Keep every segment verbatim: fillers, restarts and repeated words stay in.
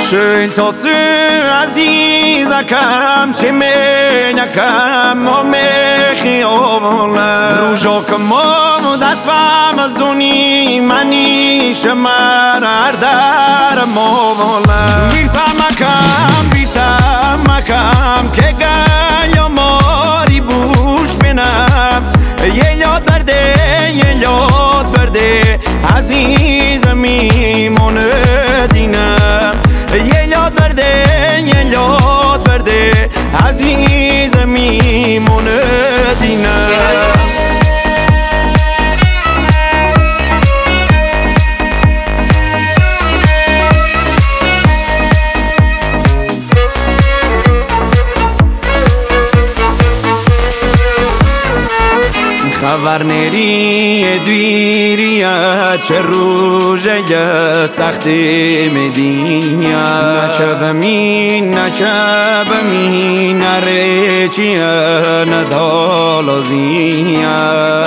Schön tosu azizakam Shemenyakam Omechi ola Rujokam o dasvam zuni Mani shamar ardar mola Virta makam, virta makam Ke gayo mori bush benam Yelyot verde, yelyot verde Aziz mimon dinam یلاد برده یلاد برده عزیز میمون دینم خبر نری دویریت چه روژه سختی مدینیا نچه بمین نچه بمین نره چیه ندالازینیا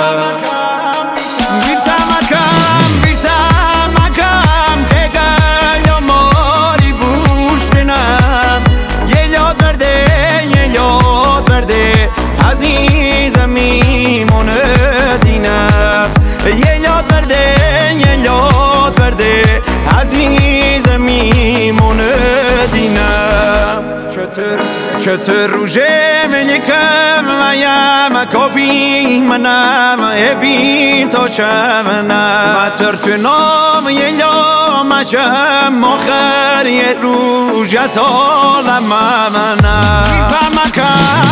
بیرتا مکم بیرتا مکم که گل ماری بوش بینم یه یاد برده یه یاد برده عزیز میمونه دینم یه یاد برده یه یاد برده عزیز میمونه دینم چطور چطور روژه ملیکم میم کابی منم اویر تا چمنم مطر تو نام یه لامشم آخر یه روژه تا لممنم بیفهمکم